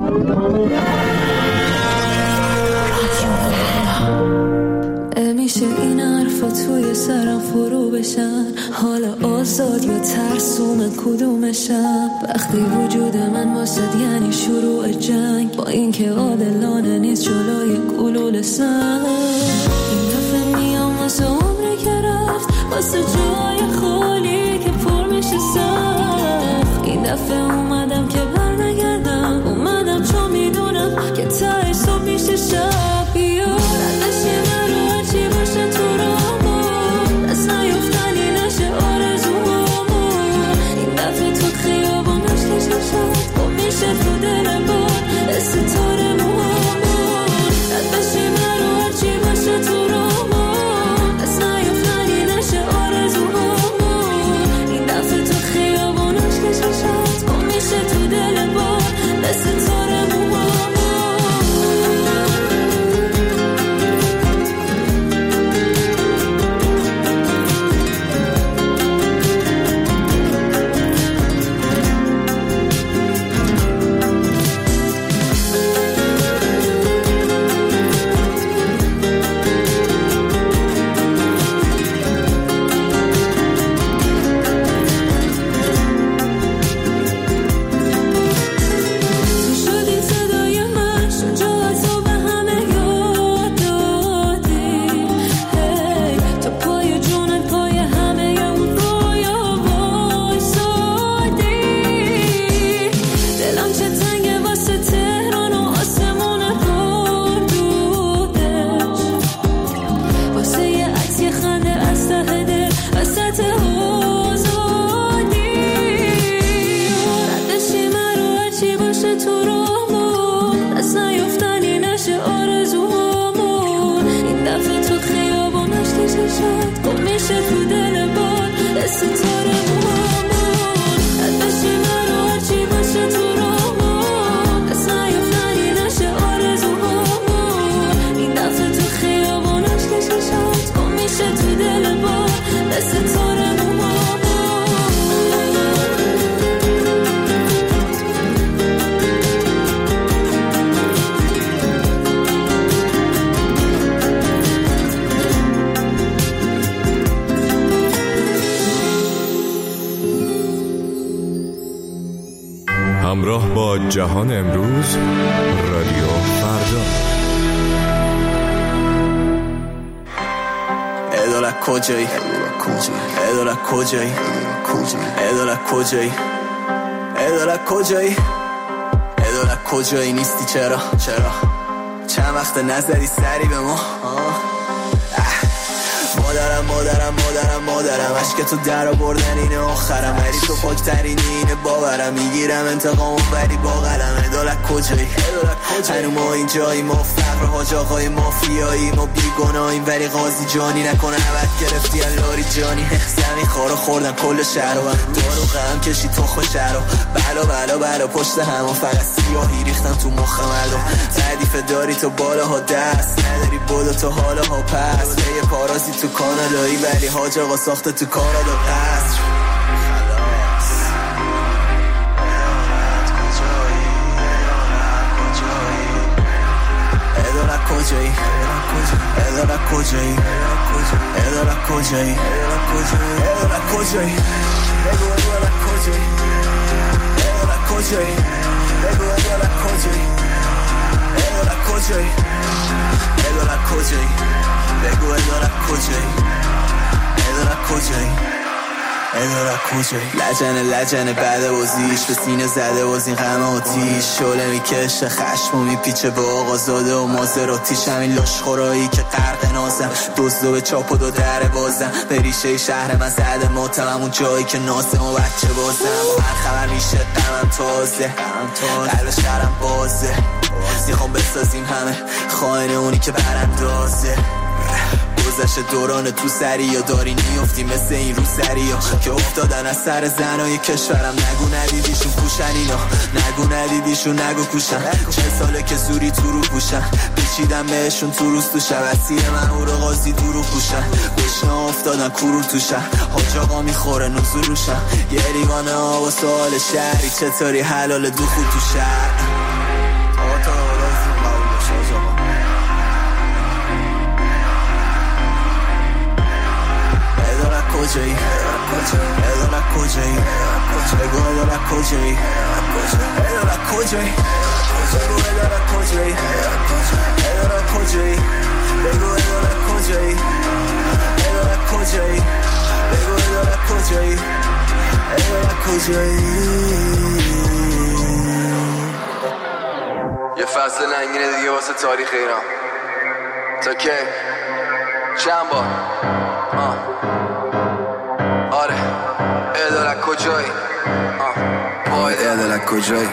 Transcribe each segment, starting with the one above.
نمیشه این حرفا توی سرم فرو بشن، حالا آزاد یا ترسوم کدومشم. وقتی وجود من واسد یعنی شروع جنگ، با اینکه عادلانه نیست جلوی گلوله سنگ. این دفعه میام واسه عمری که رفت، واسه جای خالی که پر میشه سخت. این دفعه اومدم که برنگردم، اومدم چون میدونم که تهش صبح میشه شب. همراه با جهان امروز، رادیو فردا. ادالت کجایی؟ ادالت کجایی؟ ادالت کجایی؟ ادالت کجایی؟ ادالت کجایی نیستی؟ چرا؟ چند وقت نزدی سری به ما؟ مادرم عشق تو در آوردن اینه آخرم، ولی تو پاکترینی اینه باورم. میگیرم انتقامو ولی با قلم. ادالت کجایی؟ هنو ما اینجایی، ما فقر حاج آقای مافیایی، ما بیگناهیم ولی قاضی جانی نکنه عبد گرفتی اللاری جانی. زمین خارو خوردن کل شهر و دارو غم کشی تخم شهر و بلا پشت همون فقط سیاهی ریختن تو مخ مردم. تعریف داری تو بالاها دست نداری، بودا تو حالاها پس یه پاراسی تو کانادایی ولی حاج آقا ساخته تو کانادا قصر. ادالت کجایی؟ ادالت کجایی؟ ادالت کجایی؟ ادالت کجایی؟ بگو ادالت کجایی؟ ادالت کجایی؟ بگو ادالت کجایی؟ ادالت کجایی؟ ادالت کجایی؟ بگو ادالت کجایی؟ ادالت کجایی؟ ادالت کجایی؟ لجنه بعد بازیش به سینه زده باز این غم آتیش، شعله میکشه خشم و میپیچه به آقا زاده و مازراتیش. همین لاشخورایی که غرق نازم، دزدو به چاپ و دو در بازم، به ریشه شهر من زده ماتم، همون جایی که ناسم و بچه بازم. با هر خبر میشه غمم تازه، قلب شهرم بازه، میخوام بسازیم همه خائن اونی که براندازه. گذشت دوران تو سری یا داری نیفتی مثل این رو سری ها که افتادن از سر زنای کشورم. نگو ندیدیشون پوشن اینا، نگو ندیدیشون نگو کوشن. 40 ساله که زوری تو رو پوشن، پیچیدن بهشون تو روز تو شب. اسیر مهور قاضی تو رو پوشن، گشنه افتادن کرور تو شهر. حاج آقا میخوره نزول روشن، یه لیوانه آب و سوال شهری چطوری حلال دو خود تو شهر. کجایی ادالت کجایی بگو ادالت کجایی ادالت کجایی بگو ادالت کجایی ادالت کجایی بگو ادالت کجایی ادالت کجایی بگو ادالت کجایی ادالت کجایی یه فصل ننگینه دیگه واسه تاریخ ایران تا که چند بار آره ادالت کجایی باید ادالت کجایی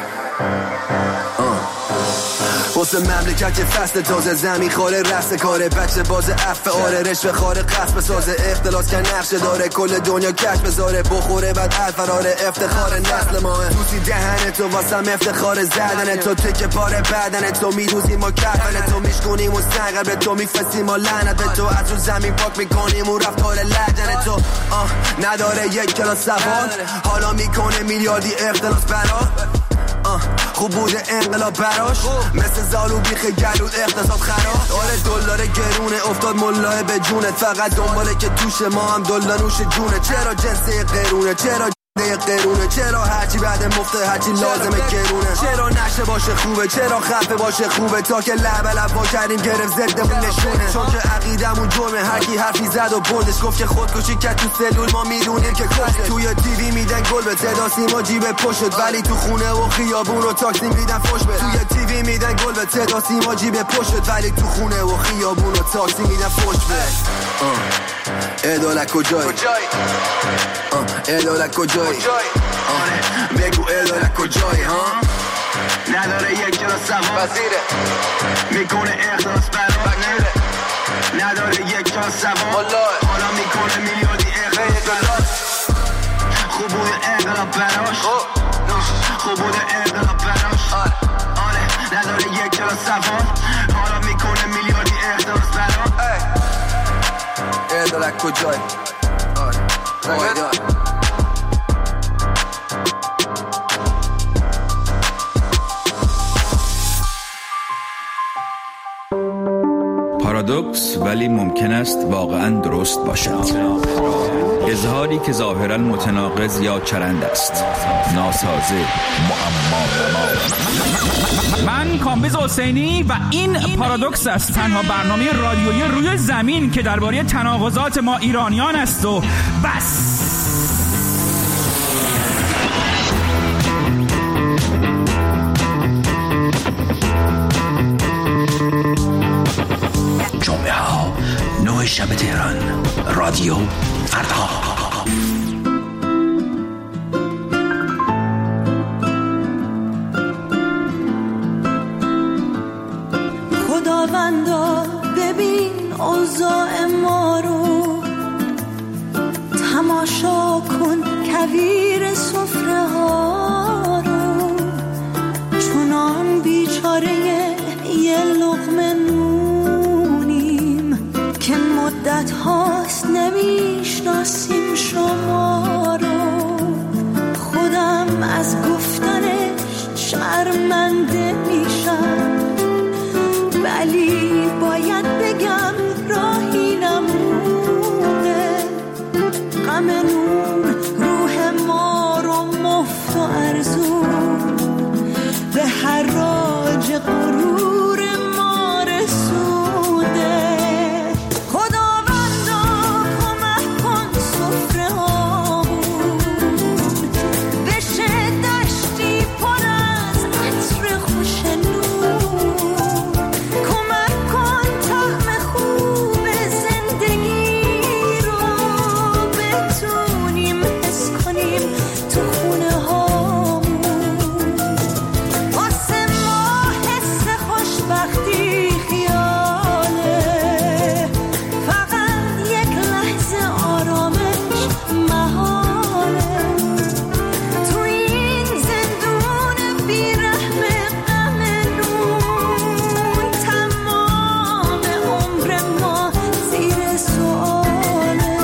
واسه مملکت که فصل تازه زمین خاله رست کاره بچه باز عفه آره رشوه خاره قصب سازه اختلاس که نقشه داره کل دنیا کش بذاره بخوره بعد الفراره افتخار نسل ماه دوستی دهن تو واسم افتخار زدن تو تکه پاره بدن تو میروزیم و کفن تو میشکنیم و سنگر به تو میفسیم و لعنت به تو از رو زمین پاک میکنیم و رفتار لجن تو نداره یک کلاس سوال حالا میکنه میلیاردی اختلاس برا خوب بوده انقلاب براش مثل زالو بیخ گلود اقتصاد خراب آره دلار گرونه افتاد ملاه به جونت فقط دنباله که توش ما هم دلار نوش جونه چرا جنسه قرونه چرا قرونه چرا هرچی بعد مفته هرچی لازمه گرونه چرا نشه باشه خوبه چرا خفه باشه خوبه تا که لب با کردیم گرفت ضدمون نشونه چون که عقیدمون جرمه هر کی حرفی زد و بردش گفت که خودکشی کرد تو سلول ما میدونیم که کشت توی تیوی میدن گل به صدا سیما جیب پشت ولی تو خونه و خیابون و تاکسی میدن فوش به توی تیوی میدن گل به صدا سیما جیب پشت ولی تو خونه و خیابون و تاکسی میدن فوش به ادالت کجایی ادالت کجایی بگو ادالت کجایی نداره یک کلاس سوال وزیره میکنه اخلاص برای نداره یک کلاس سوال حالا میکنه میلیاردی اخلاص خوب بوده انقلاب براش خوب بوده انقلاب براش آره نداره یک کلاس سوال حالا میکنه میلیاردی اخلاص براش ادالت کجایی پارادوکس ولی ممکن است واقعا درست باشد. اظهاری که ظاهرا متناقض یا چرند است. ناسازه معما. من کامبیز حسینی و این پارادوکس است، تنها برنامه رادیویی روی زمین که درباره تناقضات ما ایرانیان است و بس. جمعه ها 9 شب تهران رادیو فردا. خداوندا ببین اوضاع ما رو، تماشا کن کویر سفره ها رو، چونان بیچاره یه لقمه نونیم که مدت هاست نمیشناسیم شما رو. خودم از گفتنش شرمنده میشم، ولی باید بگم راهی نمونه. غم نون روح ما رو مفت و ارزون به حراج غرور ما رسونده. خداوندا کمک کن سفره هامون بشه دشتی پر از عطر خوش نون. کمک کن طعم خوب زندگی رو بتونیم حس کنیم تو خونه هامون. واسه ما حس خوشبختی خیاله، فقط یک لحظه آرامش محاله. تو این زندون بیرحم غم نون تمام عمر ما زیر سؤاله.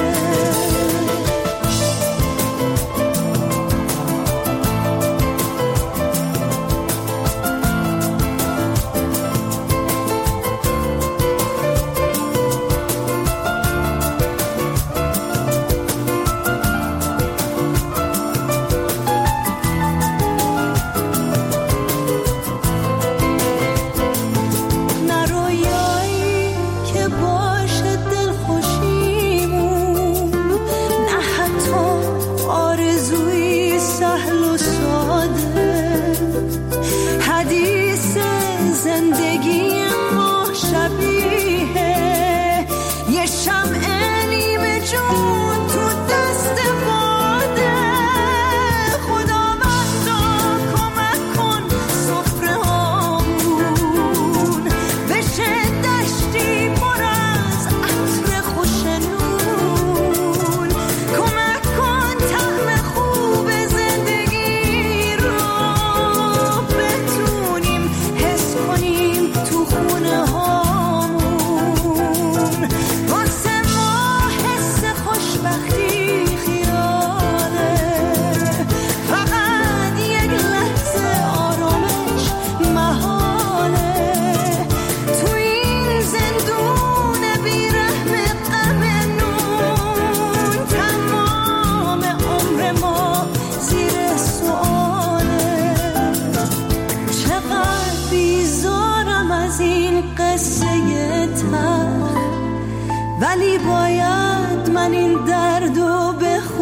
این قصه تلخ، ولی باید من این دردو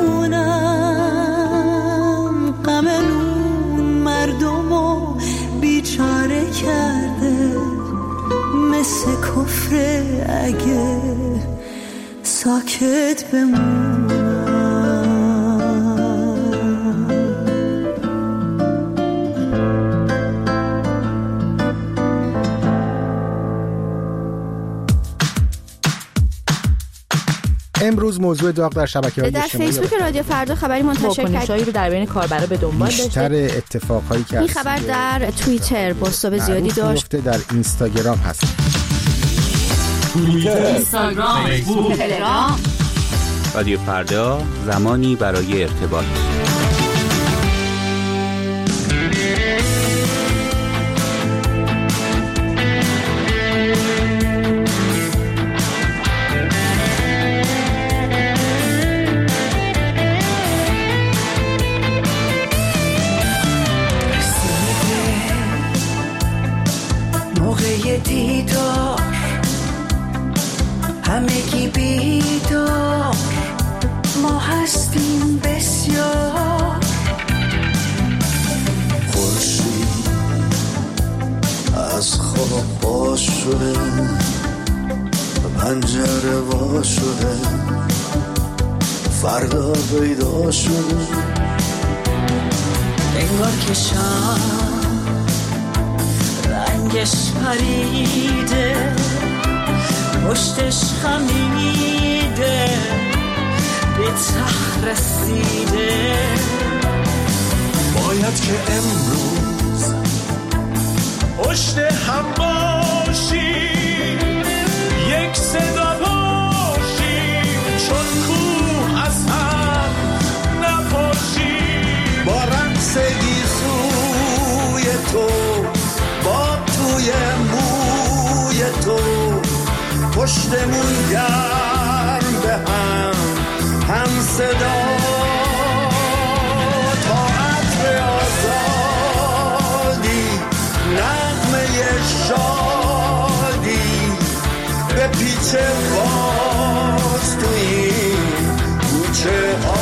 بخونم. غم اون مردمو بیچاره کرده، مثل کفر اگه ساکت بمونم. امروز موضوع داغ در شبکه‌های اجتماعی در فیسبوک رادیو فردا خبری منتشر کردیم رو در بین کاربرا به دنبال داشته. بیشتر اتفاقهایی که این خبر در توییتر بازتاب زیادی داشت. در اینستاگرام هست. توییتر، اینستاگرام، فیسبوک، تلگرام. رادیو فردا، زمانی برای ارتباط. دیدار همگی بیدار، ما هستیم بسیار. خورشید از خواب باز شده، پنجره وا شده، فردا پیدا شده. انگار که شام رنگش پریده، پشتش خمیده، به ته رسیده. باید که امروز پشت هم باشیم، یک صدا باشیم، چون کوه از هم نپاشیم. با رقص گیسوی تو، با توی موی تو، پشتمون گرم به هم صدا. تا عطر آزادی، نغمه شادی، به پیچ باز تو این کوچه ها.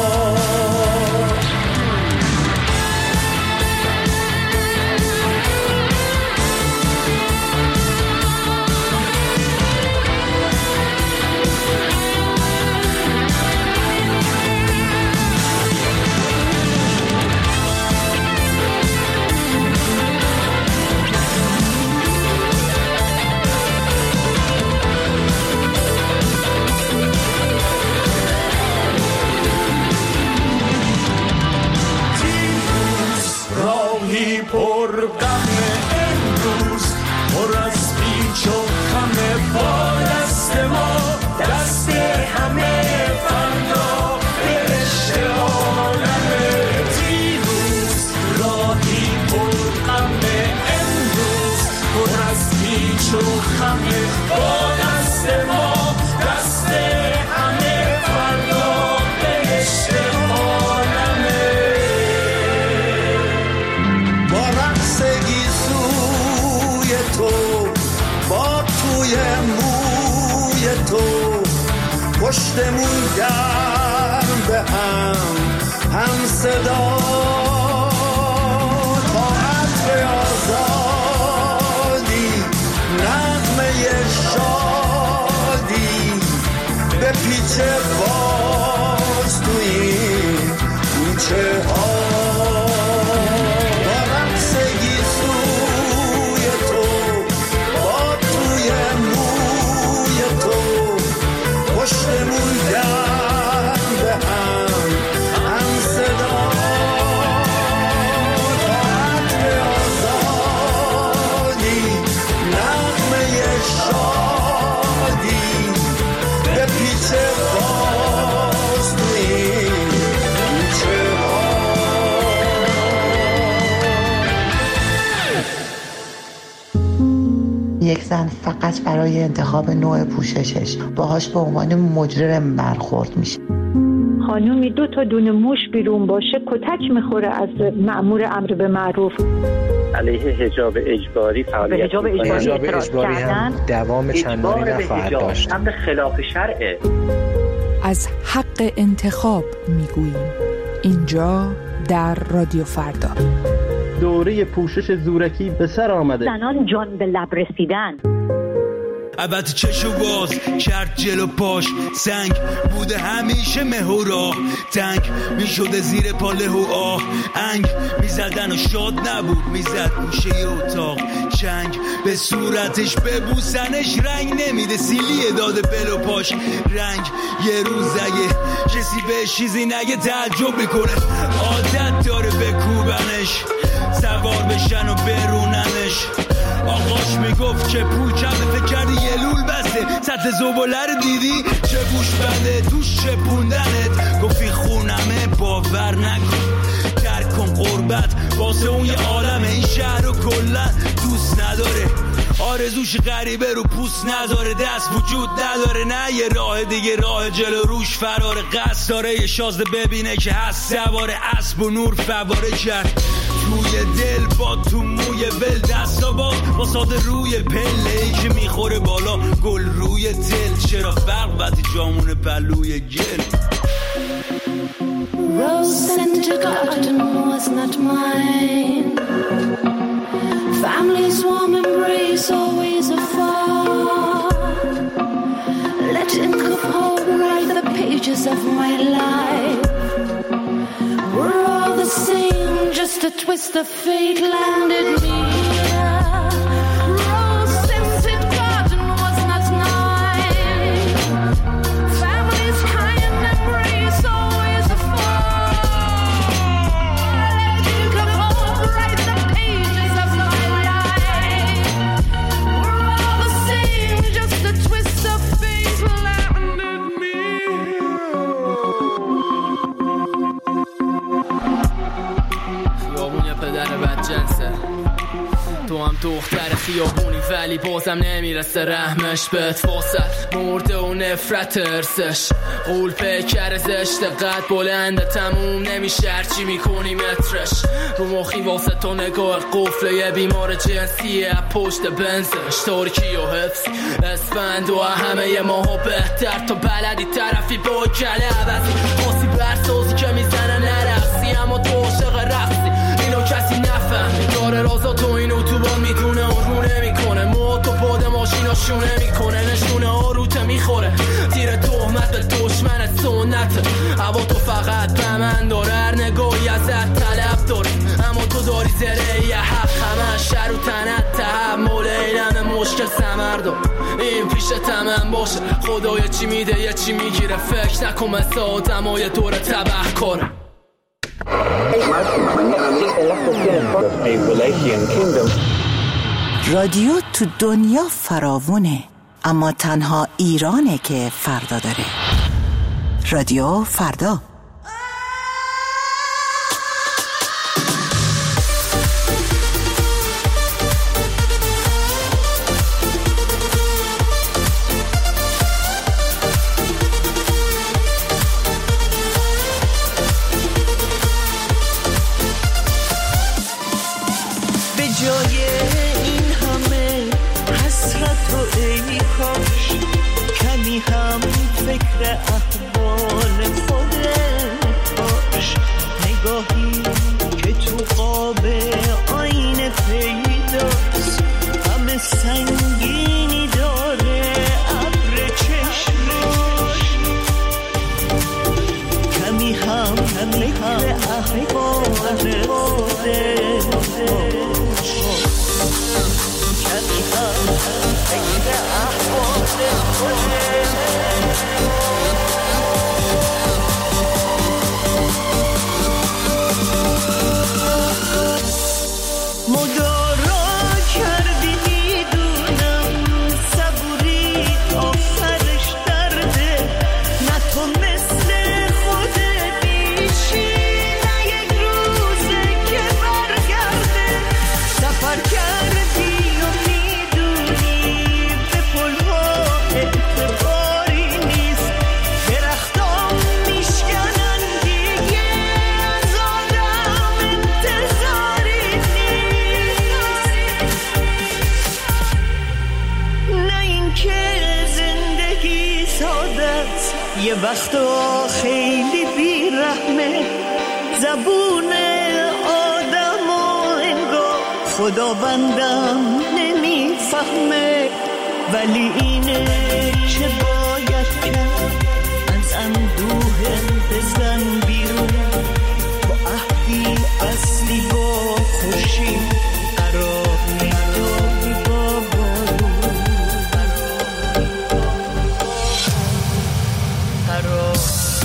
پشتمون گرم به هم صدا. تا عطر آزادی، نغمه شادی، به پیچ باز تو این کوچه ها. با رقص گیسوی تو، با توی موی تو، پشتمون گرم به هم صدا. تا عطر آزادی، نغمه شادی، به پیچ باز تو این کوچه ها. یک زن فقط برای انتخاب نوع پوششش باهاش به عنوان مجرم برخورد میشه. خانومی 2 تا دونه موش بیرون باشه کتک میخوره از مأمور امر به معروف. علیه حجاب اجباری فعالیت می‌کنند. حجاب اجباری هم دوام چندانی نخواهد داشت. امر خلاف شرعه. از حق انتخاب میگوییم اینجا در رادیو فردا. دوره پوشش زورکی به سر آمده. زنان جان به لب رسیدن. البته چشو باز کرد جلو پاش سنگ بوده همیشه مهورا تنگ میشده زیر پاله و آه انگ میزدن و شاد نبود میزد گوشه اتاق چنگ به صورتش ببوسنش رنگ نمیده سیلیه داده بلو پاش رنگ یه روز اگه کسی به چیزی نگه تعجب میکنه عادت داره بکوبنش سوار بشن و بروننش آقاش میگفت که پول کمه فکر کردی یه لول بسته سطح زباله رو دیدی چه بوش بنده توش چپوندنت گفتی خونمه باور نکن درک کن قربت واسه اون یه عالمه این شهر رو کلن دوست نداره آرزوش غریبه رو پوست نداره دست وجود نداره نه یه راه دیگه راه جلو روش فراره قصد داره یه شازده ببینه که هست سوار اسب و نور فواره کرد توی دل با تو موی ول دستا با ساده روی پله ای که میخوره بالا گل روی دل چرا فرق وقتی جامون پلوی گل Rose scented garden was not mine. Family's warm embrace always afar. Let ink of hope write the pages of my life. We're all the same, just a twist of fate landed me here. Rose scented garden was not mine. Family's kind embrace always afar. Let ink of hope write the pages of my life. We're all the same, just a twist of fate landed me خیابون یه پدر بدجنسه تو هم دختر خیابونی ولی بازم نمیرسه رحمش بهت فاصل مرده و نفرت ارسش قول پیکر زشت قد بلنده تموم نمیشه هرچی میکنی مترش رو مخی واسه تو نگاه قفله یه بیمار جنسیه پشت بنزش ترکی و حفظ اسفند و همه یه ماها بهتر تو بلدی طرفی با کله عوضی خاصی برسازی که میزنه نرقصی اما تو عاشق رقصی اینو کسی نفهم داره رازا تو اینو تو با میدونه اون رو نمیکنه مو تو باد ماشینا شونه میکنه نشونه آروته میخوره تیر تهمت به دشمن سنت هوا تو فقط به من داره هر نگاهی ازت طلب داره اما تو داری زره یه حق همه شر و تنت تحمل اینم مشکل سمردم این پیش تمام باشه خدای چی میده یه چی میگیره فکر نکن مثل آدمای دور تبه کاره رادیو تو دنیا فراوونه اما تنها ایرانه که فردا داره. رادیو فردا. یه وقتا خیلی بیرحمه، زبون آدم و انگار خداوندم نمیفهمه، ولی اینه که باید کرد، از اندوه بزن بیرون، با عهدی اصلی با خورشید قرار میداری با بارون، قرار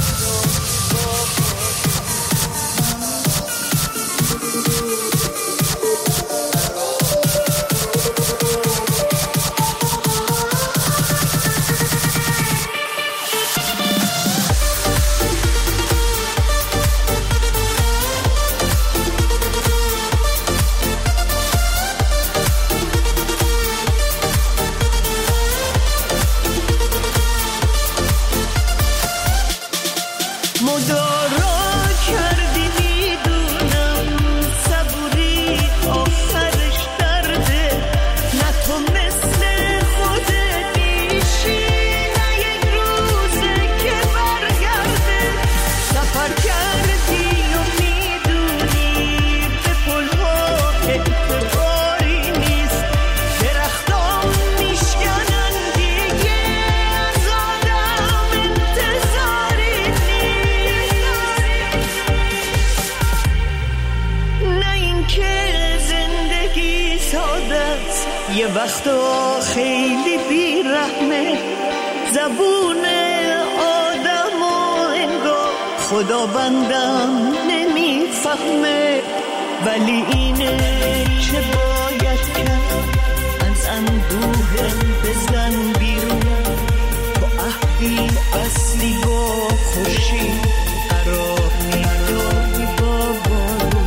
یه وقتا خیلی بیرحمه، زبون آدم و انگار خداوندم نمیفهمه، ولی اینه که باید کرد، از اندوه بزن بیرون، با عهدی اصلی با خورشید قرار میداری با بارون.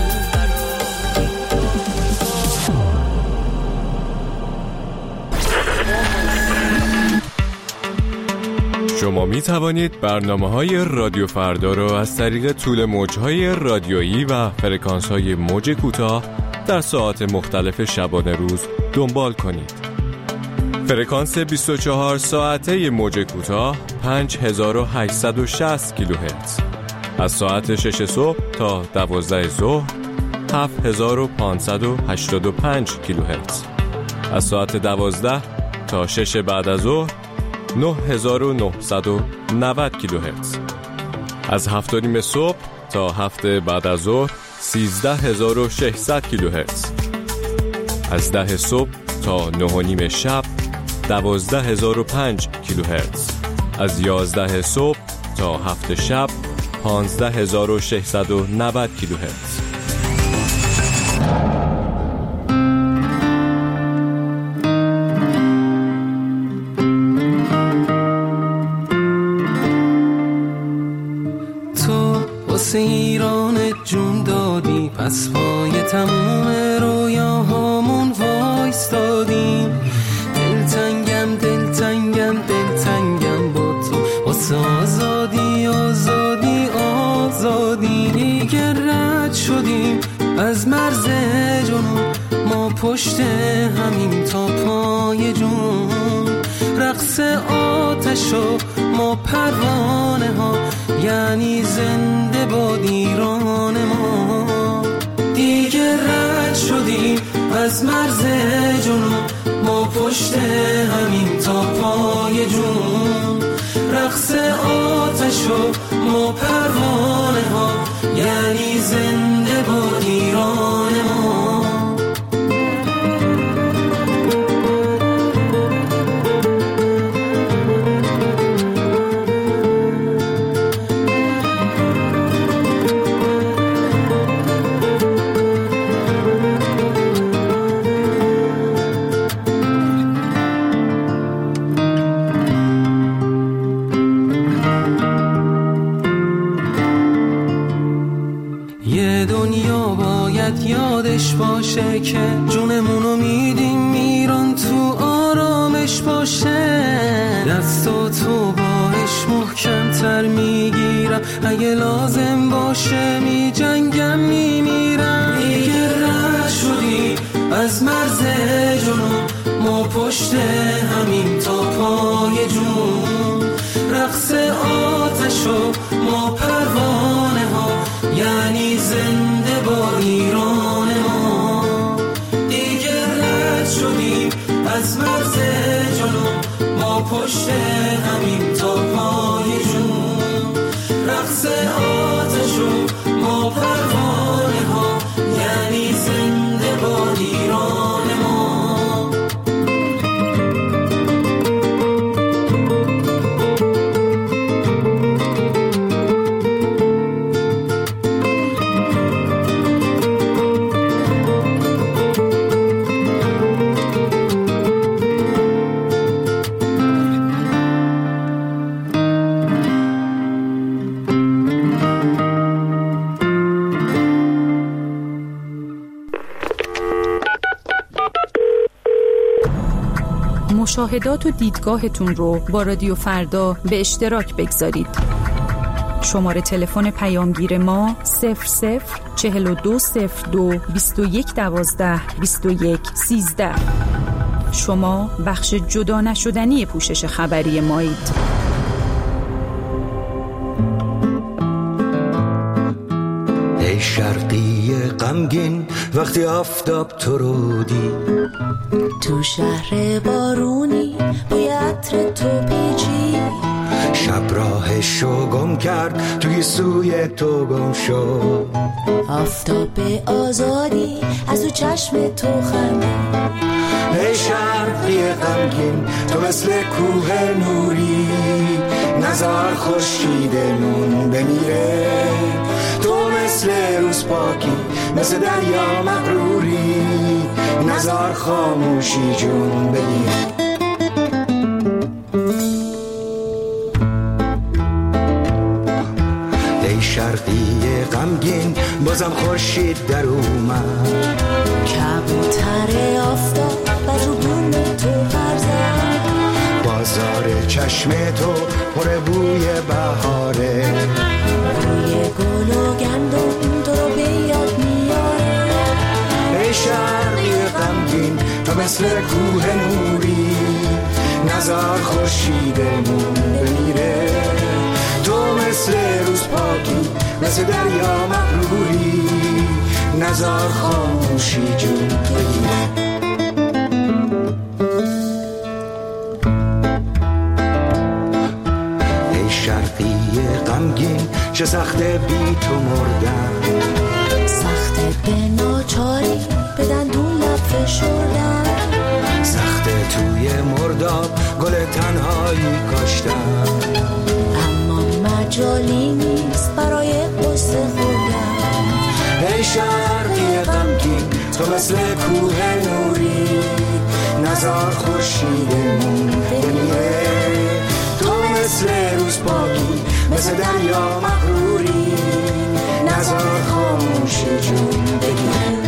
شما می توانید برنامه‌های رادیو فردا را از طریق طول موج‌های رادیویی و فرکانس‌های موج کوتاه در ساعات مختلف شبانه روز دنبال کنید. فرکانس 24 ساعته موج کوتاه 5860 کیلوهرتز، از ساعت 6 صبح تا 12 ظهر 7585 کیلوهرتز، از ساعت 12 تا 6 بعد از ظهر 9990 کیلوهرتز، از 7:30 صبح تا 7 بعد از ظهر 13600 کیلوهرتز، از 10 صبح تا 9:30 شب 12005 کیلوهرتز، از 11 صبح تا 7 شب 15690 کیلوهرتز. ایران جون دادی، پس پای تموم رویاهامون وایستادیم، دلتنگم دلتنگم دلتنگم با تو، واسه آزادی آزادی آزادی، دیگه رد شدیم از مرز جنون، ما پشت همین تا پای جون، رقص آتش و ما پروانه ها، یعنی زنده باد ایران ما، دیگه رد شدیم از مرز جنون، ما پشت همین تا پای جون، رقص آتش و ما پروانه ها، یعنی زنده باد ایران ما. یادش باشه که جونمونو میدیم ایران، تو آرامش باشه، دستاتو باش محکم‌تر میگیرم، اگه لازم باشه میجنگم میمیرم، دیگه رد شدی از مرز جنون، ما پشت همین تا پای جون، رقص از مرز جنوب ما پشت همین توپای جون، رقص آتش و ما پروانه ها، یعنی زنده باد ایران ما. مشاهدات و دیدگاهتون رو با رادیو فردا به اشتراک بگذارید. شماره تلفن پیامگیر ما 004202 2112 2113. شما بخش جدا نشدنی پوشش خبری مایید. ای شرقی غمگین وقتی آفتاب تو رو دید، تو شهر بارونی بوی عطر تو پیچی، شب راهشو گم کرد توی سوی تو گم شد، آفتاب آزادی از تو چشم تو خندید. ای شرقی غمگین تو مثل کوه نوری، نزار خورشیدمون بمیره، تو مثل روز پاکی مثل دریا مغروری، نزار خاموشی جون بگیره. ای شرقی غمگین بازم خورشید در اومد، کبوتر آفتاب بجوبون تو پرزد، بازار چشم تو پر بوی بهاره، بوی گل و گندم تو رو به یاد میاره. ای شرقی غمگین تو مثل کوه نوری، نزار خورشیدمون بمیره، تو مثل روز پاکی مثل دریا مغروری، نزار خاموشی جون بگیره. ای شرقی غمگین چه سخته بی تو مردن، سخته به ناچاری به دندون لب فشردن، سخته توی مرداب گل تنهایی کاشتن، اما مجالی نیست برای قصه خوردن. ای شرقی غمگین تو مثل کوه نوری، نزار خورشیدمون بمیره، تو مثل روز پاکی مثل دریا مغروری، نزار خاموشی جون بگیره.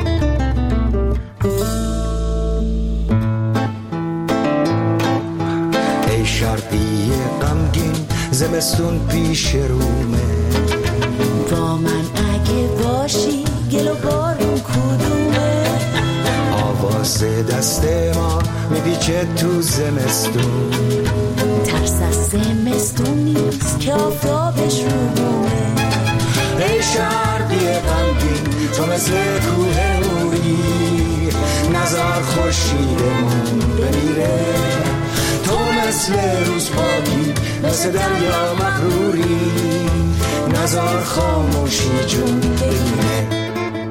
ای شرقی غمگین زمستون پیش رومه، با من اگه باشی گل و بارون کدومه، آواز دست ما میپیچه تو زمستون، ترس از زمستون نیست که آفتابش رو بومه. ای شرقی غمگین تو مثل کوه نوری، نزار خورشیدمون بمیره، تو مثل روز پاکی مثل دریا مغروری، نزار خاموشی جون بگیره.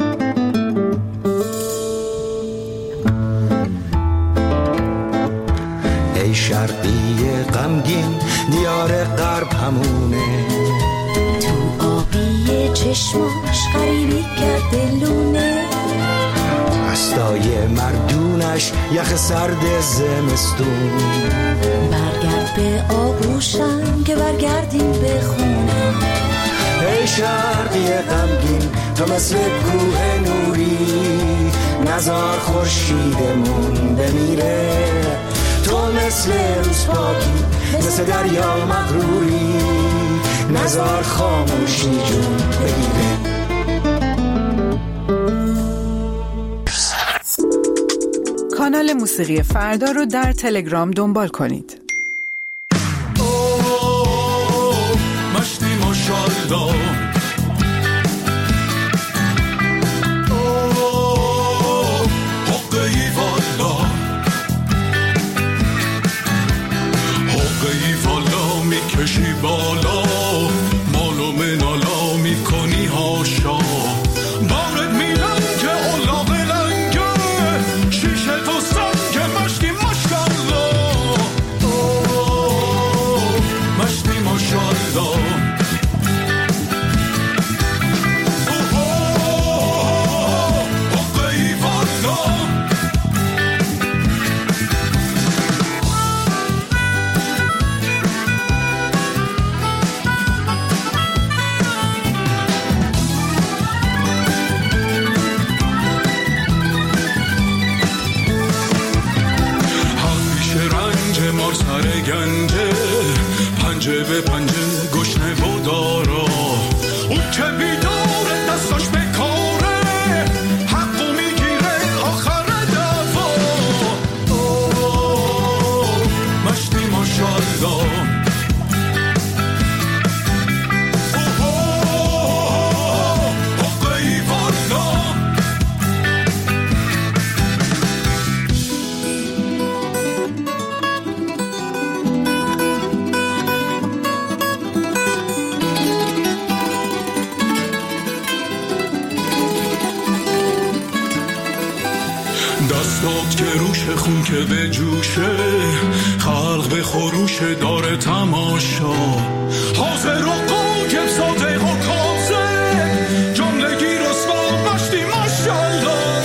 ای شرقی غمگین دیار غرب همونه، تو آبی چشماش غریبی کرده لونه، هستای مردونش یخ سرد زمستون، برگرد به آغوشم که برگردیم به خونه. ای شرقی غمگین تو مثل کوه نوری، نزار خورشیدمون بمیره، تو مثل روز پاکی مثل دریا مغروری، نزار خاموشی جون بگیره. کانال موسیقی فردا رو در تلگرام دنبال کنید. مشتی ماشالله حقی والا گنجه، پنجه به پنجه گشنه و دارا، اون که بیداره دستاش به کاره، حقو میگیره آخر دفا. مشتی ماشالله دستات که روش خون که به جوشه، خلق به خروش داره تماشا، حاضر و قایم صادق و کاذب، جملگی رسوا مشتی ماشالله،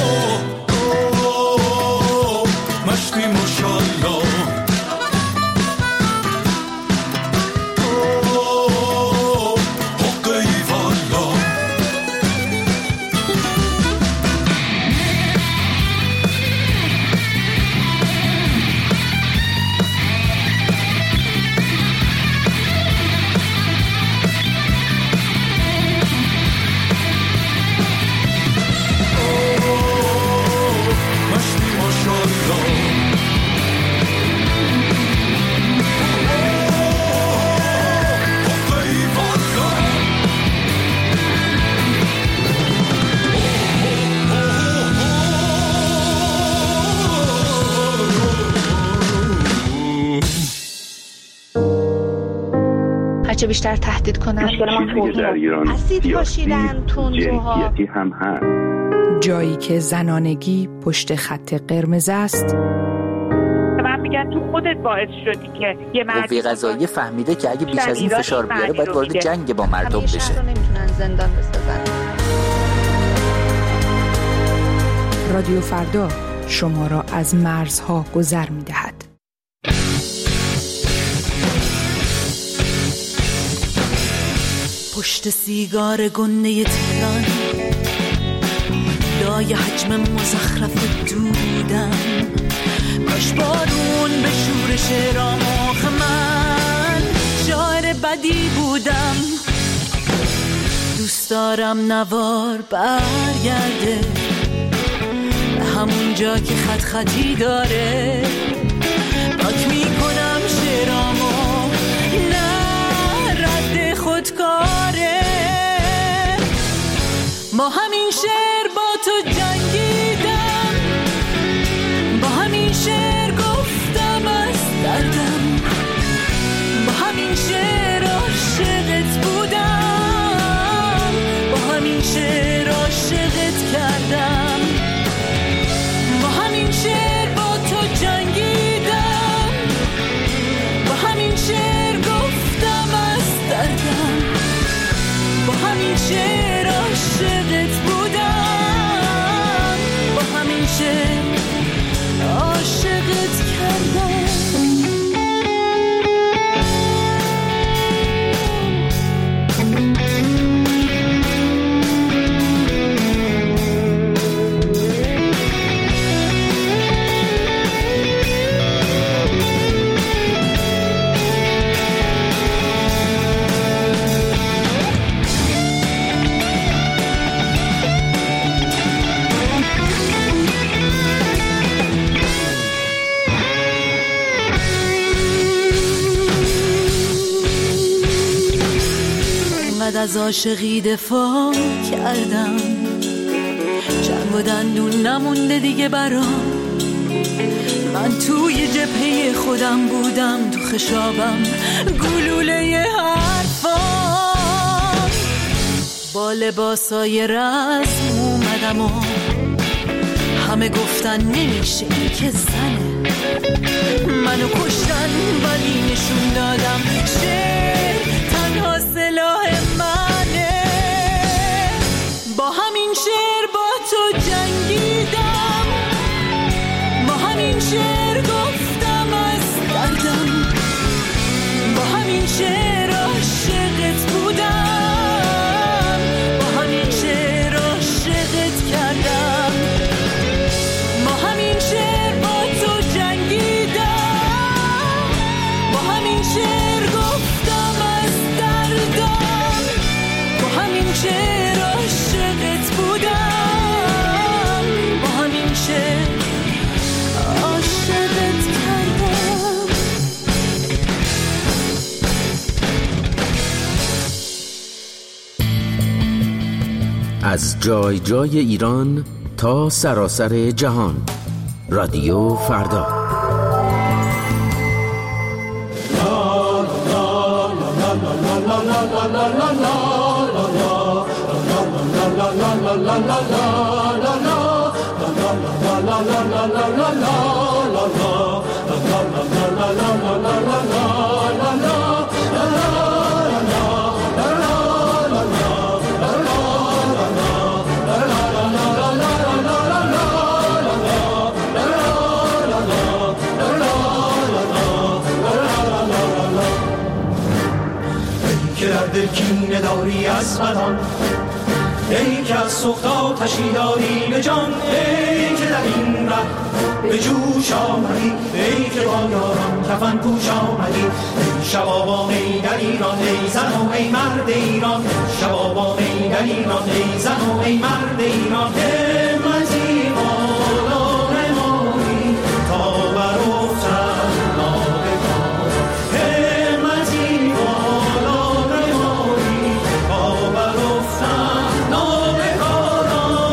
مشتی ماشالله. هرچه بیشتر تهدید کنن اسید پاشیدن تندروها هم هست. جایی که زنانگی پشت خط قرمز است. من میگن تو خودت باعث شدی که یه قوه قضاییه فهمیده که اگه بیش از این فشار بیاره باید وارد جنگ با مردم بشه. همیشه نمیتونن زندان بسازن. رادیو فردا شما را از مرزها گذر میدهد. پشت سیگار گنده تهران، لای حجم مزخرف دودم، کاش بارون به شورش رامخ من، شاعر بدی بودم. دوست دارم نوار برگرده به همون جا که خط خطی داره، پاک میکنم شعرامو، نه رد خودکاره. با همین شعر با تو جنگیدم، با همین شعر گفتم از دردم، با همین شعر عاشقت بودم، با همین شعر عاشقت کردم، با همین شعر با تو جنگیدم، با همین شعر گفتم از دردم، با همین شعر عاشقت بودم، با همین شعر عاشقت کردم. از عاشقی دفاع کردم، جنگ و دندون نمونده دیگه برام، من توی جبهه خودم بودم، تو خشابم گلوله حرفام، با لباسای رسم اومدم و همه گفتن نمیشه این که زنه، منو کشتن ولی نشون دادم شعر تنها سلاح منه. با همین شعر با تو جنگیدم، با همین شعر گفتم از دردم، با همین شعر عاشقت بودم، با همین شعر عاشقت کردم، با همین شعر با تو جنگیدم، با از جای جای ایران تا سراسر جهان. رادیو فردا. کینه داری از بدان، ای که از سوخت آتشی داری به جان، ای که در این ره به جوش آمدی، ای که با یاران کفن پوش آمدی. ای شبابان ای در ایران، ای زن و ای مرد ایران، شبابان ای در ایران، ای زن و ای مرد ایران. همتی بالا نمایی تا برافتن ناگهان، همتی بالا نمایی تا برافتن ناگهان.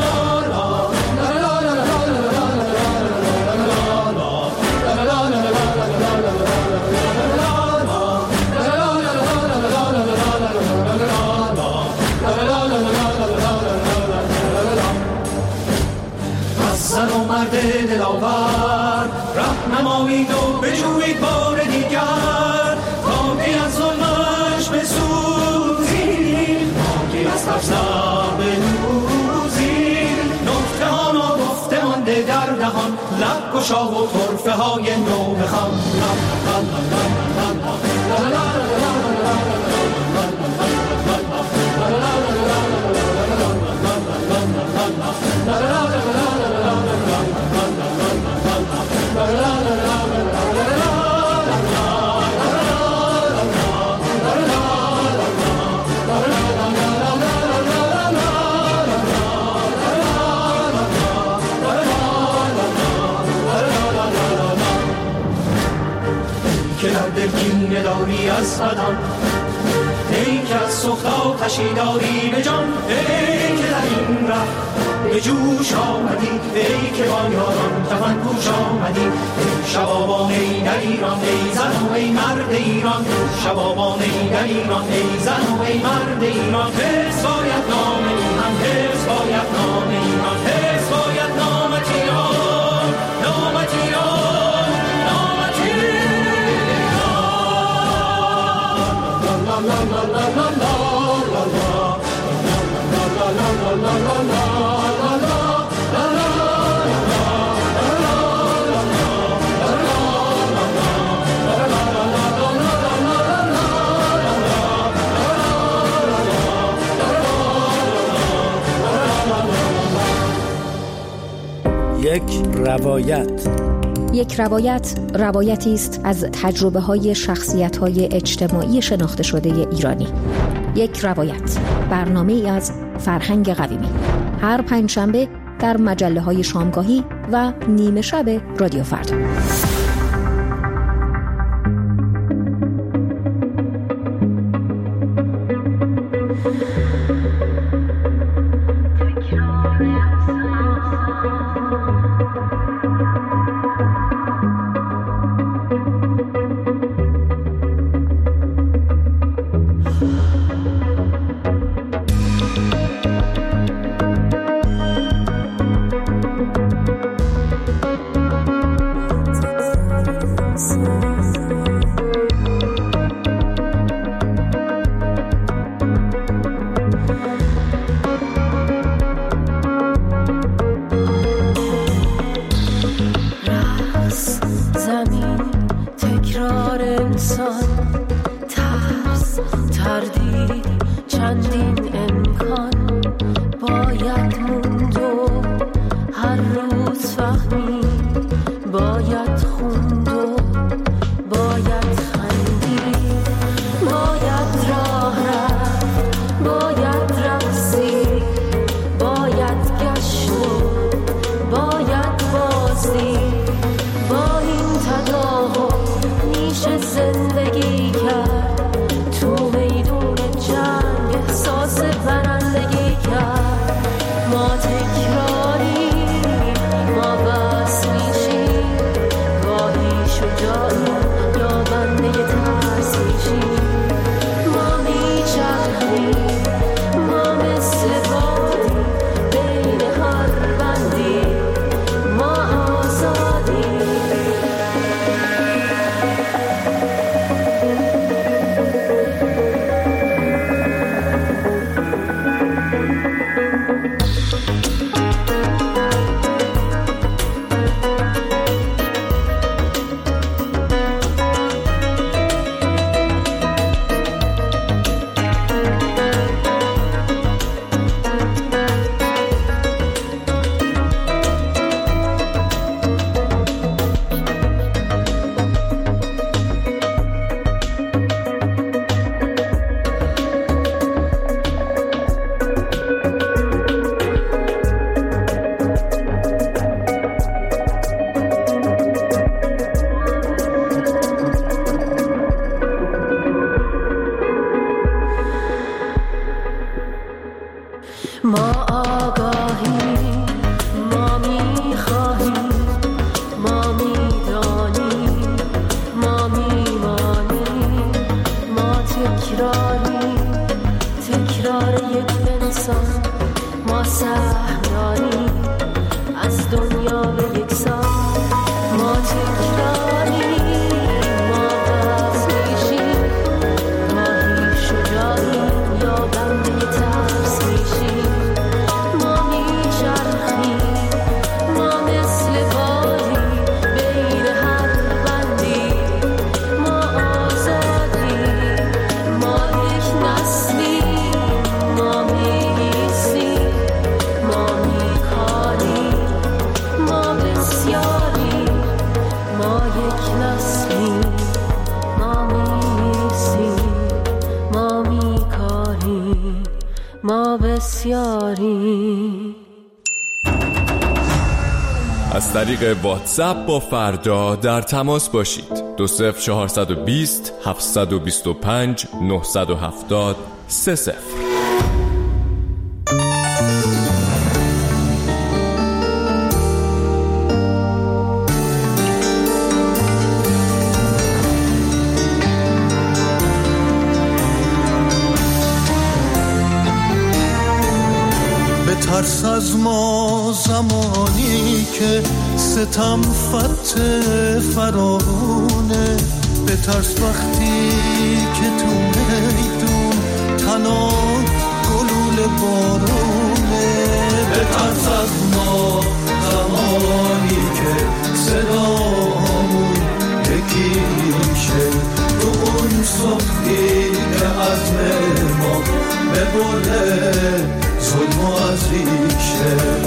زن و مرد دلاور رهنمایید و بجویید بار دیگر، تا که از ظلمش بسوزید، تا که از ترس بنوزید. نکته ها ناگفته مانده در دهان، لب گشا و طرفه های نو بخوان. که در دل کینه داری از بدان، ای که از سوخت آتشی داری به جان، ای که در این ره به جوش آمدی، ای که با یاران کفن پوش آمدی. ای شبابان ای در ایران، ای زن و ای مرد ایران، شبابان ای در ایران، ای زن و ای مرد ایران. حفظ باید نام ایران، حفظ باید نام ایران، حفظ باید نامت ایران، نامت ایران، نامت یک روایت روایتی است از تجربه‌های شخصیت‌های اجتماعی شناخته شده ایرانی. یک روایت، برنامه‌ای از فرهنگ قویمی، هر پنجشنبه در مجله‌های شامگاهی و نیمه شب رادیو فردا. بسیاری. از طریق واتساپ با فردا در تماس باشید. 20420 725 970 30. ترس از ما زمانی که ستم فت فرارونه، به ترس وقتی که تو میدون تنها گلوله بارونه، به ترس از ما زمانی که صدامون یکی میشه، تو اون صبحی که عزم ما ببره ظلم و از ریشه.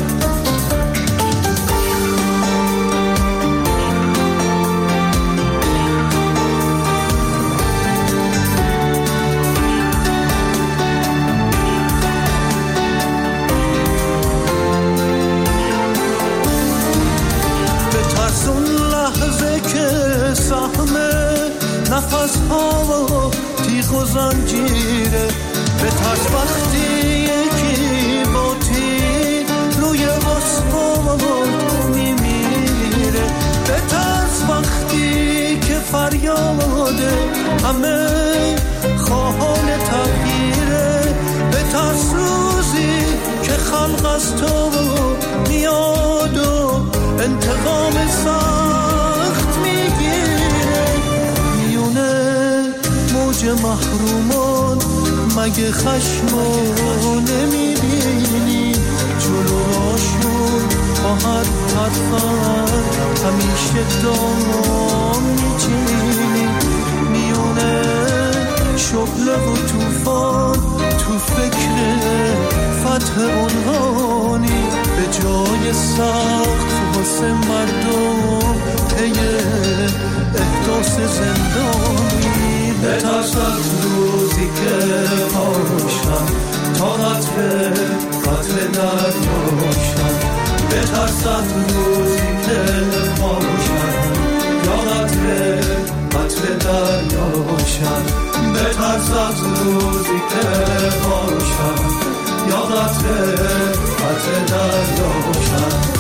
به ترس اون لحظه که سهمه نفس ها و تیغ و زنجیره، به ترس وقتی یکی با تیر روی آسمان میمیره، به ترس وقتی که فریاده همه خواهان تغییره، به ترس روزی که خلق از تو میاد و انتقام سخت میگیره، میونه موج محرومان مگه خشمو نمیبینی، جلو راشون با هر حرفن همیشه دام میچینی، میونه شعله و توفان تو فکر فتح عنوانی، به جای سخت واسه مردم پی احداث زندانی، به ترس از روزی که پاشم تا قطر دریاشم، به ترس از روزی که پاشم یا قطر دریاشم، به ترس از روزی که پاشم یا قطر دریاشم.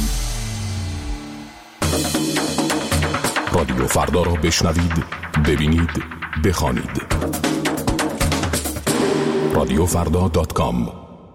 رادیو فردا را بشنوید، ببینید، بخوانید. radiofrda.com.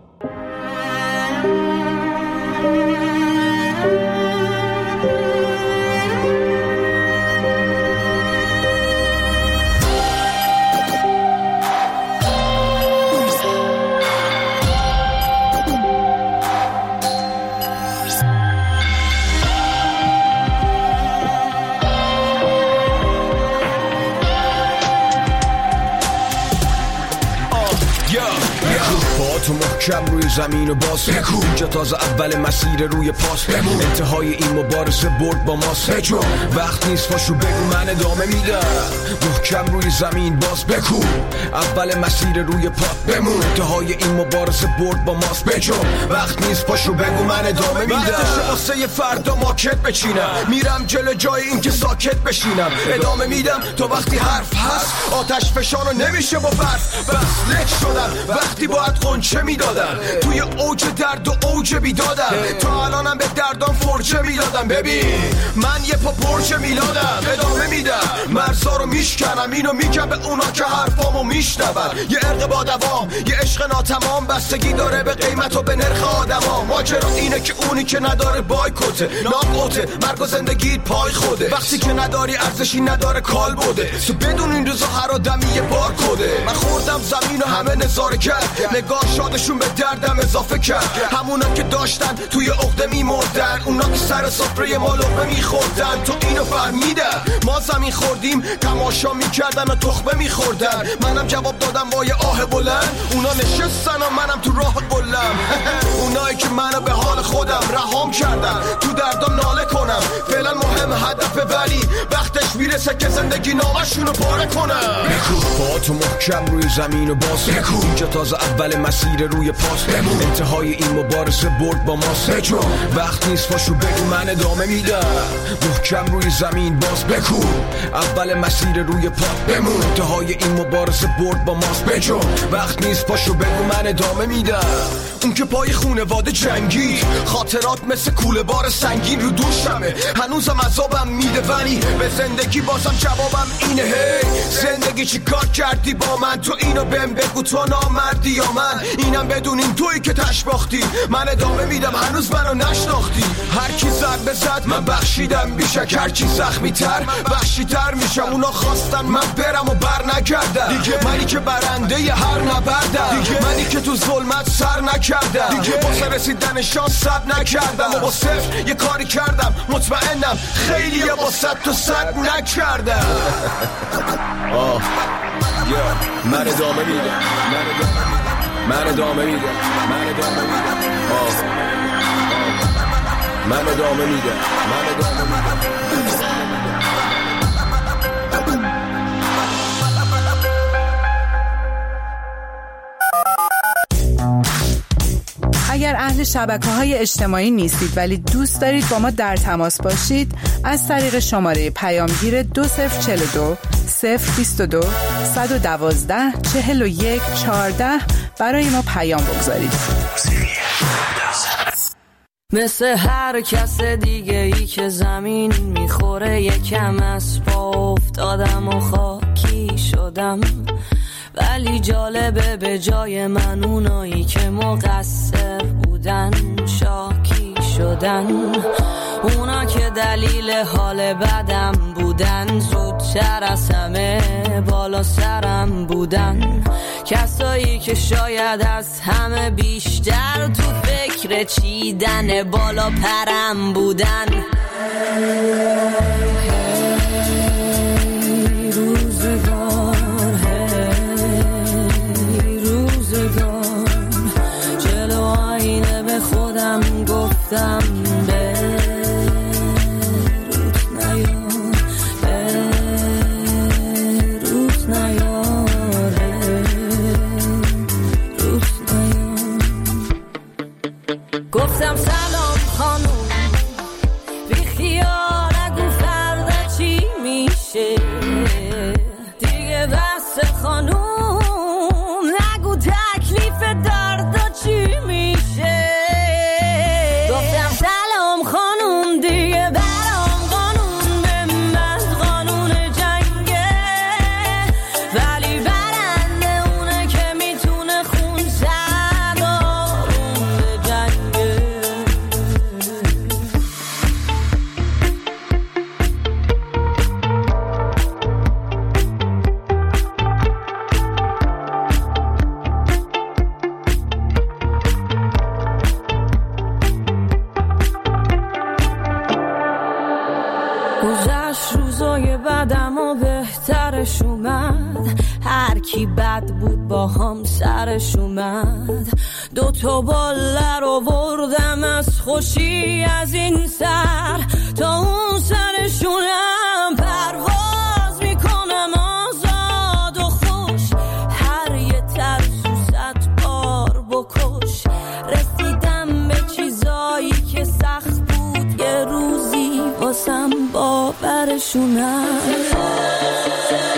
تو محکم روی زمین و باز بکو، اینجا تازه اول مسیر روی پاس بمون، انتهای این مبارزه برد با ماست، بجو وقت نیست پاشو بگو من ادامه میدم، محکم روی زمین باز بکو، اول مسیر روی پات بمون، انتهای این مبارزه برد با ماست، بجو وقت نیست پاشو بگو من ادامه میدم، وقتشه واسه فردا ماکت بچینم، میرم جلو جای این که ساکت بشینم، ادامه میدم تا وقتی حرف هست، آتش فشانو نمیشه با برف، بس لک شدم وقتی باید قنچه میدادم، توی اوج درد و اوج بیدادم، تا الانم به دردام فرچه میدادم، ببین من یه پا پرچه میلادم، ادامه میدم مرزا رو میشکنم، اینو میگم به اونا که حرفامو میشنون، یه عرق با دوام، یه عشق ناتمام، بستگی داره به قیمت و به نرخ آدما، ماجرا اینه که اونی که نداره بایکوته، ناقوته، مرگ و زندگیت پای خوده، وقتی که نداری ارزشی نداره کال بوده، تو بدون این روزا هر آدمی یه بار کده، من خوردم زمین و همه نظاره کرد، نگاه شادشون به دردم اضافه کرد، همونا که داشتن توی عقده میمردن، اونا که سر سفره ما لقمه میخوردن، تو اینو فهمیدن ما زمین خوردیم، تماشا میکردن و تخمه میخوردن، منم جواب دادم با یه آه بلند، اونا نشستن و منم تو راه قلم، اونایی که منو به حال خودم رهام کردن، تو دردم ناله کنم، فعلا مهم هدفه ولی وقتش میرسه برسه که زندگی نامشونو پاره کنم. با تو محکم روی زمین و باز اینجا تازه اول مسیر روی پاس انتهای این مبارزه برد با ماست. وقت نیست پاشو بگو من ادامه میدم. محکم روی زمین باز بکو اول مسیر روی پا بمون انتهای این مبارزه برد با ماست. وقت نیست پاشو بگو من ادامه میدم. اون که پای خونواده جنگی خاطرات مثل کوله بار سنگین رو دوشمه. هنوزم عذابم میده ولی به زندگی بازم جوابم اینه. هی زندگی چی کار کردی با من؟ تو اینو بهم بگو تو نامردی یا من؟ اینم بدونین تویی که تشباختی. من ادامه میدم هنوز منو نشناختی. هر کی ضربه زد من بخشیدم بیشک. هر کی زخمی تر بخشی تر میشم. اونا خواستن من برم و بر نگردم دیگه. منی که برنده ی هر نبردم دیگه. منی که تو ظلمت سر نکردم دیگه. واسه رسیدن شانس صبر نکردم و با صفر یه کاری کردم. مطمئنم خیلی یا با 100 تا 100 نکردم. من ادامه میدم. من ادامه میدم. من ادامه میدم. اگر اهل شبکه‌های اجتماعی نیستید ولی دوست دارید با ما در تماس باشید، از طریق شماره پیامگیر 2042 022 112 41 14 برای ما پیام بگذارید. مثل هر کس دیگه ای که زمین میخوره یکم از پا افتادم و خاکی شدم. ولی جالبه به جای من اونایی که مقصر بودن شاکی شدن. اونا که دلیل حال بدم بودن زودتر از همه بالا سرم بودن. کسایی که شاید از همه بیشتر تو فکر چیدن بالا پرم بودن. جلو آینه به خودم گفتم گفتم سلام خانوم بی خیال نگو فردا چی میشه دیگه. بس خانوم نگو تکلیف دردا چی میشه. گفتم سلام خانوم دیگه برام قانون به من قانون جنگه. ولی برنده اونه که میتونه خون زد آروم به جنگه. گذشت روزای بدم و بهترش اومد. هر کی بد بود با هم سرش اومد. 2 باله رو بردم از خوشی از این سر تا اون سرشونم. پرواز میکنم آزاد و خوش. هر یه ترسو 100 بار بکش. رسیدم به چیزایی که سخت بود یه روزی واسم باورشونم.